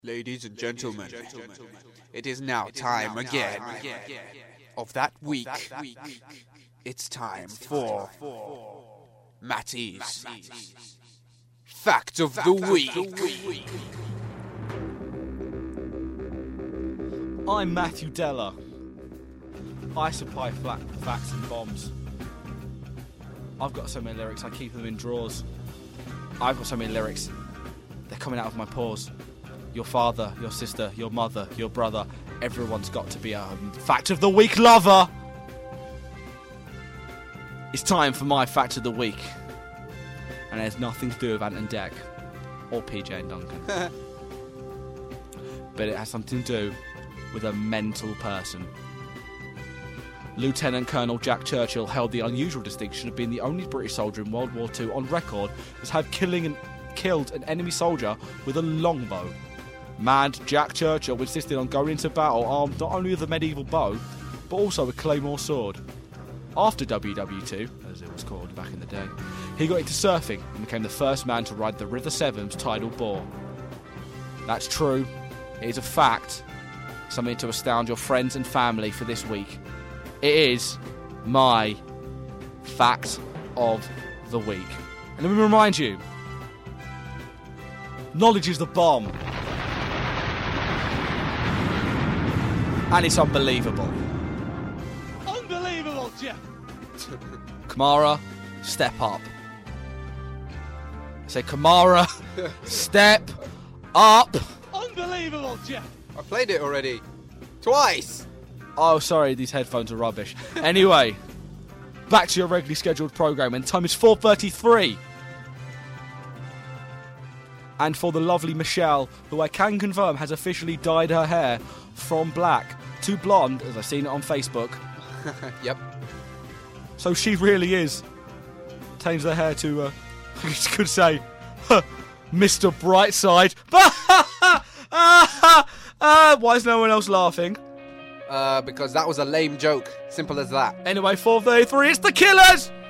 Ladies and gentlemen, it is now time again of that week. It's time for Matty's Fact of the Week. I'm Matthew Della. I supply facts and bombs. I've got so many lyrics, I keep them in drawers. I've got so many lyrics, they're coming out of my pores. Your father, your sister, your mother, your brother, everyone's got to be a Fact of the Week lover. It's time for my Fact of the Week. And it has nothing to do with Ant and Dec or PJ and Duncan. But it has something to do with a mental person. Lieutenant Colonel Jack Churchill held the unusual distinction of being the only British soldier in World War II on record to have killed an enemy soldier with a longbow. Mad Jack Churchill insisted on going into battle armed not only with a medieval bow, but also a claymore sword. After WW2, as it was called back in the day, he got into surfing and became the first man to ride the River Severn's tidal bore. That's true. It is a fact. Something to astound your friends and family for this week. It is my Fact of the Week. And let me remind you, knowledge is the bomb. And it's unbelievable. Unbelievable, Jeff! Kamara, step up. I say, Kamara, step up. Unbelievable, Jeff! I played it already. Twice! Oh, sorry, these headphones are rubbish. Anyway, back to your regularly scheduled programme, and time is 4:33. And for the lovely Michelle, who I can confirm has officially dyed her hair from black to blonde, as I've seen it on Facebook. Yep. So she really is. Changed her hair to, I could say, Mr. Brightside. Why is no one else laughing? Because that was a lame joke. Simple as that. Anyway, 4:33, it's the Killers!